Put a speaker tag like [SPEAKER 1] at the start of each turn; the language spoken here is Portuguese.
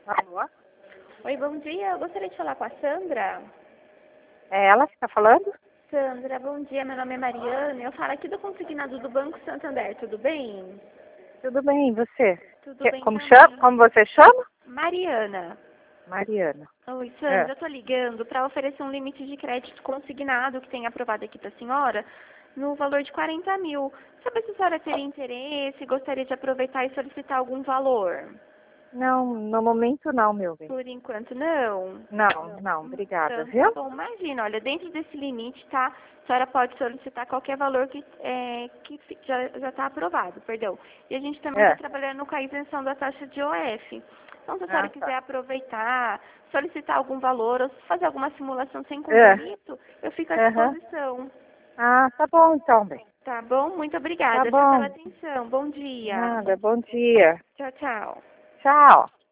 [SPEAKER 1] Alô?
[SPEAKER 2] Oi, bom dia. Eu gostaria de falar com a Sandra.
[SPEAKER 1] É ela que está falando?
[SPEAKER 2] Sandra, bom dia. Meu nome é Mariana. Eu falo aqui do Consignado do Banco Santander. Tudo bem?
[SPEAKER 1] Tudo bem, e você?
[SPEAKER 2] Tudo bem
[SPEAKER 1] Como chama?
[SPEAKER 2] também.
[SPEAKER 1] Como você chama?
[SPEAKER 2] Mariana.
[SPEAKER 1] Mariana.
[SPEAKER 2] Oi,
[SPEAKER 1] É.
[SPEAKER 2] Sandra. Eu tô ligando para oferecer um limite de crédito consignado que tem aprovado aqui para a senhora no valor de 40 mil. Sabe se a senhora teria interesse, gostaria de aproveitar e solicitar algum valor?
[SPEAKER 1] Não, no momento não, meu bem.
[SPEAKER 2] Por enquanto, não.
[SPEAKER 1] Não, obrigada,
[SPEAKER 2] Então, tá
[SPEAKER 1] viu?
[SPEAKER 2] bom. Imagina, olha, dentro desse limite, tá? A senhora pode solicitar qualquer valor que já está aprovado, perdão. E a gente também está
[SPEAKER 1] É.
[SPEAKER 2] trabalhando com a isenção da taxa de OF. Então, se a senhora
[SPEAKER 1] Ah,
[SPEAKER 2] quiser
[SPEAKER 1] tá.
[SPEAKER 2] aproveitar, solicitar algum valor ou fazer alguma simulação sem
[SPEAKER 1] É.
[SPEAKER 2] compromisso, eu fico à
[SPEAKER 1] Aham.
[SPEAKER 2] disposição.
[SPEAKER 1] Ah, tá bom então, bem.
[SPEAKER 2] Tá bom? Muito
[SPEAKER 1] Tá
[SPEAKER 2] obrigada, viu, pela
[SPEAKER 1] bom.
[SPEAKER 2] atenção. Bom dia.
[SPEAKER 1] Nada, bom dia.
[SPEAKER 2] Tchau, tchau.
[SPEAKER 1] Tchau.